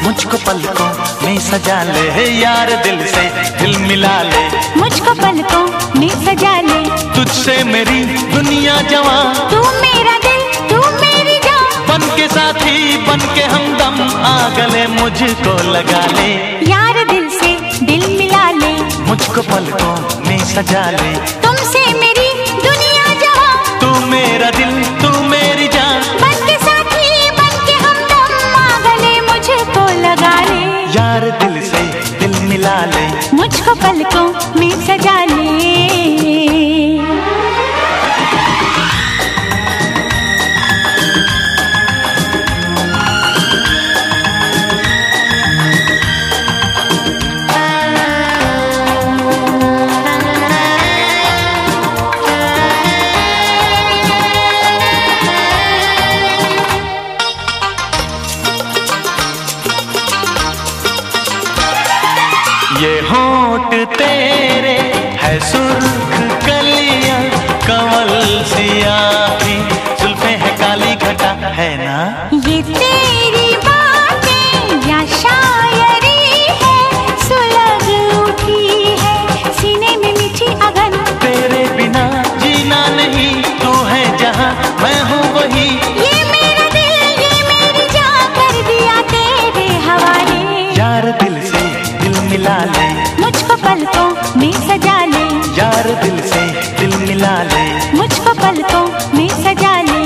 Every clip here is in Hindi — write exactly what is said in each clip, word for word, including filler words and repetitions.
मुझको पलकों में सजा ले यार, दिल से दिल मिला ले। मुझको पलकों में सजा ले, तुझसे मेरी दुनिया जवां, तू मेरा दिल तू मेरी जान। बन के साथी बन के हमदम आ गले, मुझको लगा ले यार दिल से दिल मिला ले। मुझको पलकों में सजा ले, तुमसे मेरी दुनिया जवां, तू मेरा दिल तू मेरी जान। बन के साथी बन के हमदम आ गले, मुझको लगा ले यार दिल से दिल मिला ले। मुझको पलकों में सजा ले। ये होंठ तेरे है सुर्ख कलियां, कमल सियाही जुल्फें है काली घटा, है ना ये तेरी बातें या शायरी है, सुलग उठी है सीने में मीठी अगन। तेरे बिना जीना नहीं, तू है जहां मैं हूँ वही। ये मेरा दिल ये मेरी जान, कर दिया तेरे हवाले। यार दिल से दिल मिला ले, मुझको पलकों में सजा ले। यार दिल से दिल मिला ले, मुझको पलकों में सजा ले।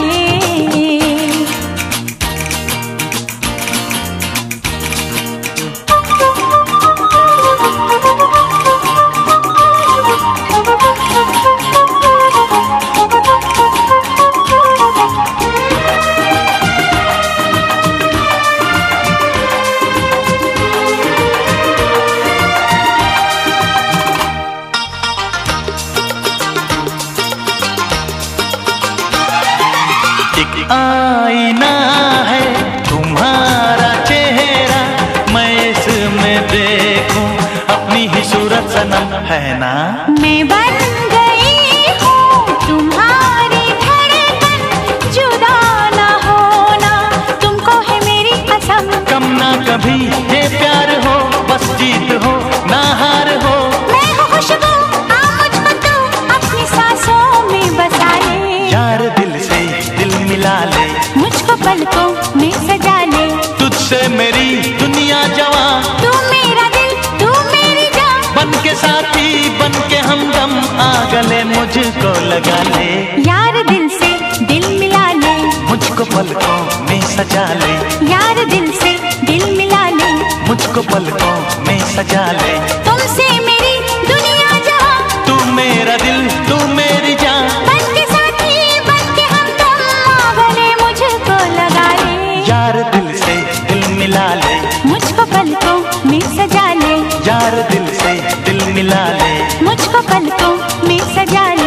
एक आईना है तुम्हारा चेहरा, मैं इसमें देखूं अपनी ही सूरत सनम, है ना मैं बन गई हूँ तुम्हारी धड़कन, जुदा ना होना तुमको है मेरी कसम। कम ना कभी ये प्यार हो, बस जीत हो ना हार हो। मैं हूँ खुशबू आ मुझको तू अपनी सांसों में बसा ले। यार दिल से दिल मिला ले, मुझको पलकों में सजा ले। तुझसे मेरी दुनिया जवां, तू मेरा दिल तू मेरी जान। बन के साथी बन के हमदम आ गले, मुझको लगा ले यार दिल से दिल मिला ले। मुझको पलकों में सजा ले। यार दिल से दिल मिला ले। मुझको पलकों में सजा ले। तुमसे मेरी दुनिया जहां, तू मेरा दिल तू मेरी जान। बन के साथी बन के हमदम आ गले, मुझको लगा ले यार दिल से दिल मिला ले। मुझको पलकों में सजा ले। यार दिल से दिल मिला ले। मुझको पलकों में सजा ले।